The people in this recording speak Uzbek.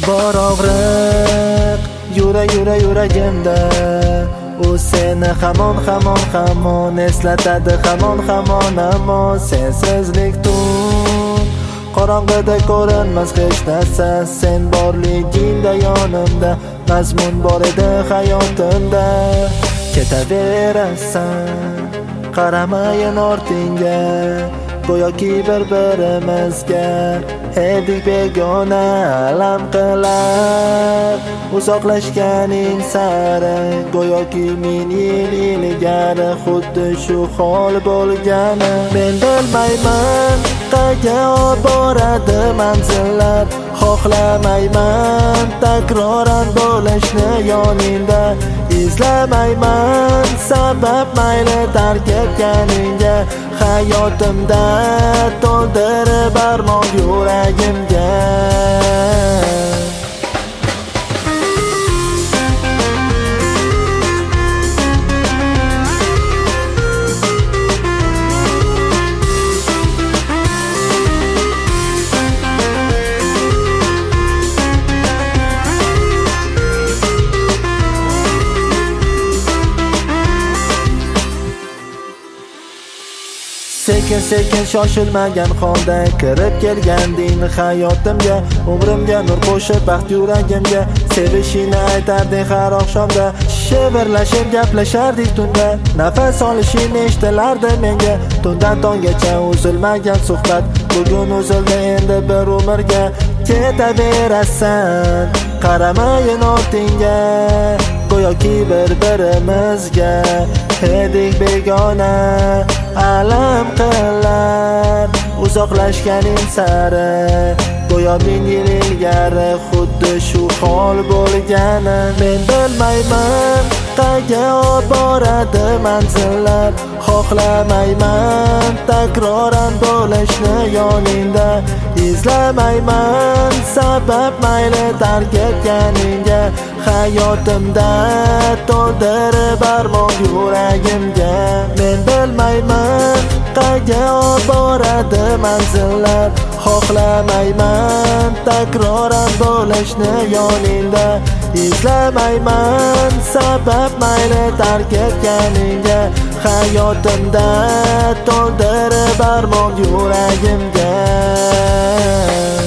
bor og'riq yuragimda, u seni hamon eslatadi hamon, ammo sensizlik tun qorong'ida ko'rinmas hech narsa. Sen borligingda yonimda mazmun bor edi hayotimda. Ketaverasan qaramayin ortingga, go'yoki bir-birimizga edik begona. Alam qilar uzoqlashganing sari, go'yoki ming yil ilgari xuddi shu hol bo'lgani. Men bilmayman qayerga olib boradi manzillar, xohlamayman takroran bo'lishni yoningda. Izlamayman sabab mayli tark etganingga, hayotimda to'ldirib armon yuragimga. Sekin shoshilmagan holda kirib kelganding hayotimga, umrimga nur qo'shib baxt yuragimga. Sevishingni aytarding har oqshomda, shivirlashib gaplashardik tunda. Nafas olishing eshitilardi menga, tundan tonggacha uzilmagan suhbat bugun uzildi endi bir umrga. Ketaverasan qaramayin ortingga, go'yoki bir-birimizga edik begona. Alam qilar uzoqlashganing sari, go'yo ming yil ilgari xuddi shu hol bo'lgani. Men bilmayman qayerga olib boradi manzillar, xohlamayman takroran bo'lishni yoningda. Izlamayman sabab mayli tark etganingga, hayotimda to'ldirib armon yuragimga. Men bilmayman qayerga olib boradi manzillar, xohlamayman takroran bo'lishni yoningda. Izlamayman sabab mayli tark etganingga, hayotimda to'ldirib armon yuragimga.